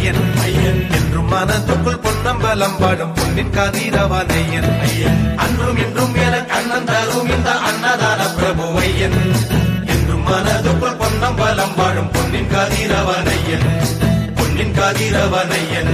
ஐயன் ஐயன் என்றும் மனதுக்குள் பொன்னம்பலம் பாடும் பொன்னின் கதிரவன் ஐயன் ஐயன் அன்றும் இன்றும் என கண்ணன் தரும் இந்த அன்னதான பிரபு ஐயன் என்றும் மனதுக்குள் பொன்னம்பலம் பாடும் பொன்னின் கதிரவன் ஐயன் பொன்னின் கதிரவன் ஐயன்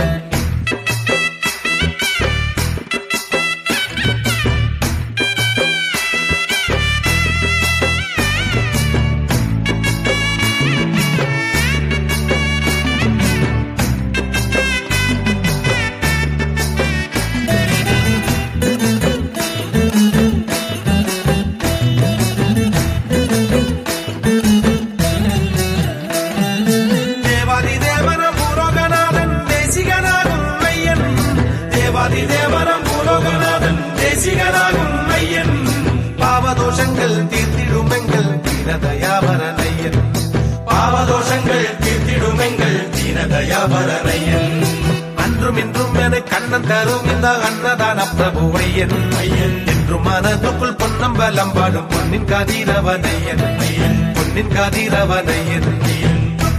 பாவதோஷங்கள் தீர்த்திடுமெங்கள் தீனதயாபரனையன் பாவதோஷங்கள் தீர்த்திடுமெங்கள் தீனதயாபரனையன் அன்றும் இன்றும் என கண்ணன் தரும் இந்த அன்னதான பிரபு ஐயன் ஐயன் என்றும் மனதுக்குள் பொன்னம்பலம் பாடும் பொன்னின் கதிரவன் ஐயன் ஐயன் பொன்னின் கதிரவன் ஐயன் ஐயன்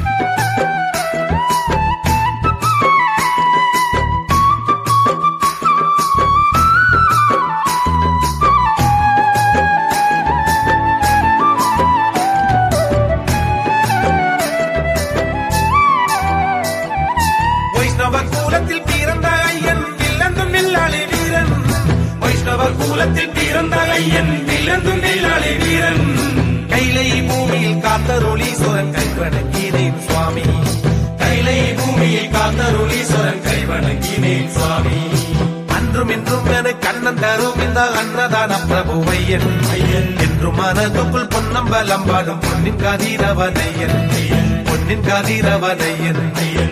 கூலத்தில் பிறந்த ஐயன் வில்லந்தும் வில்லாளி வீரன் வைஷ்ணவர் கூலத்தில் பிறந்த ஐயன் வில்லந்தும் வில்லாளி வீரன் கைலை பூமியில் காத்தருளீஸ்வரன் கைவணங்கினேன் சுவாமி கைலை பூமியில் காத்தருளீஸ்வரன் கைவணங்கினேன் சுவாமி அன்றும் இன்றும் என கண்ணன் தரும் இந்த அன்னதான பிரபு ஐயன் ஐயன் என்றும் மனதுக்குள் பொன்னம்பலம் பாடும் பொன்னின் கதிரவன் ஐயன் ஐயன் பொன்னின் கதிரவன் ஐயன் ஐயன்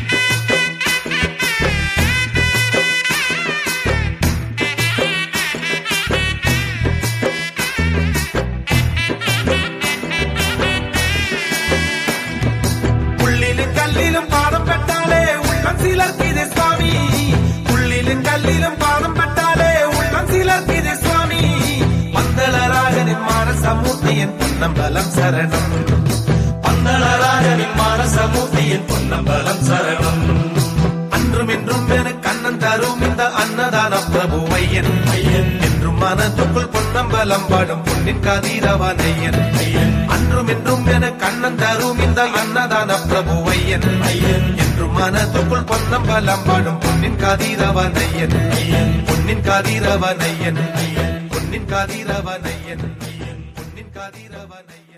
கல்லிலும் பாதம் பட்டாலே உள்ளம் சிலர்க்கிது சுவாமி புள்ளிலும் கல்லிலும் பாதம் பட்டாலே உள்ளம் சிலர்க்கிது சுவாமி பந்தளராஜனின் மானசமூர்த்தியின் பொன்னம்பலம் சரணம் பந்தளராஜனின் மானசமூர்த்தியின் பொன்னம்பலம் சரணம் அன்றும் இன்றும் என கண்ணன் தரும் இந்த அன்னதான பிரபு ஐயன் ஐயன் என்றும் மனதுக்குள் பொன்னம்பலம் பாடும் பொன்னின் கதிரவன் ஐயன் ஐயன் அன்றும் இன்றும் என கண்ணன் தரும் இந்த அன்னதான பிரபு ஐயன் ஐயன் என்றும் மனதுக்குள் பொன்னம்பலம் பாடும் பொன்னின் கதிரவன் ஐயன் ஐயன் பொன்னின் கதிரவன் ஐயன் ஐயன் பொன்னின் கதிரவன் ஐயன் ஐயன் பொன்னின் கதிரவன் ஐயன்